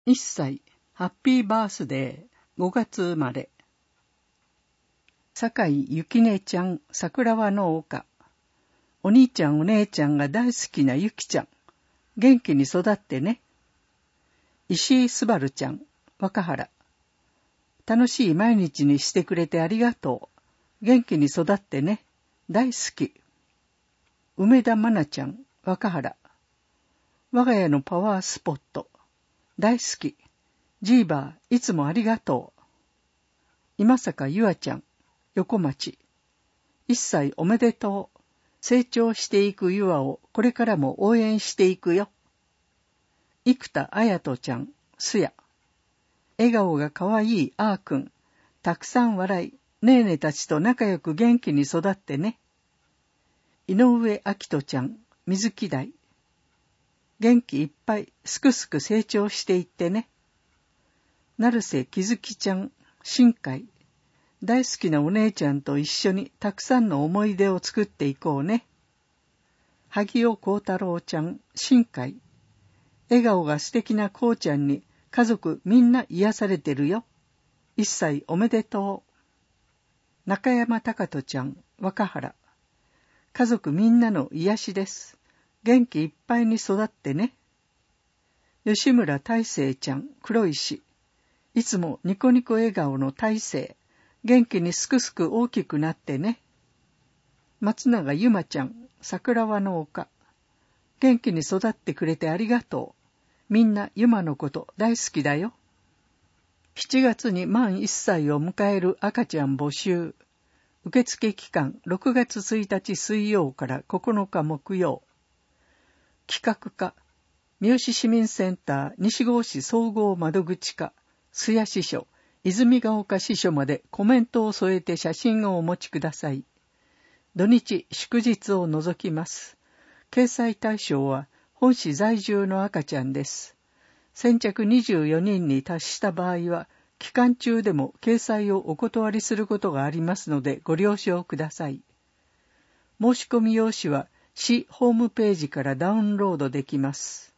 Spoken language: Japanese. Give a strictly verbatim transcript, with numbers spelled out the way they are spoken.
いっさい、ハッピーバースデー、ごがつ生まれ。坂井ゆきねちゃん、桜庭の丘。お兄ちゃんお姉ちゃんが大好きなゆきちゃん。元気に育ってね。石井すばるちゃん、若原。楽しい毎日にしてくれてありがとう。元気に育ってね。大好き。梅田愛菜ちゃん、若原。我が家のパワースポット。大好き。ジーバー、いつもありがとう。今坂ゆあちゃん、横町。一歳おめでとう。成長していくゆあをこれからも応援していくよ。生田あやとちゃん、すや。笑顔がかわいいあーくん。たくさん笑い、ねえねたちと仲良く元気に育ってね。井上あきとちゃん、水木台。元気いっぱい、すくすく成長していってね。成瀬きずきちゃん、新海。大好きなお姉ちゃんと一緒にたくさんの思い出を作っていこうね。萩尾幸太郎ちゃん、新海。笑顔が素敵なこうちゃんに家族みんな癒されてるよ。一歳おめでとう。中山貴人ちゃん、若原。家族みんなの癒しです。元気いっぱいに育ってね。吉村大成ちゃん、黒石。いつもニコニコ笑顔の大成。元気にすくすく大きくなってね。松永ゆまちゃん、桜庭の丘。元気に育ってくれてありがとう。みんなゆまのこと大好きだよ。しちがつに満いっさいを迎える赤ちゃん募集。受付期間ろくがつついたち水曜からここのか木曜。企画課、三好市民センター西郷市総合窓口課、須谷支所、泉ヶ丘支所までコメントを添えて写真をお持ちください。土日祝日を除きます。掲載対象は本市在住の赤ちゃんです。先着にじゅうよにんに達した場合は、期間中でも掲載をお断りすることがありますのでご了承ください。申し込み用紙は市ホームページからダウンロードできます。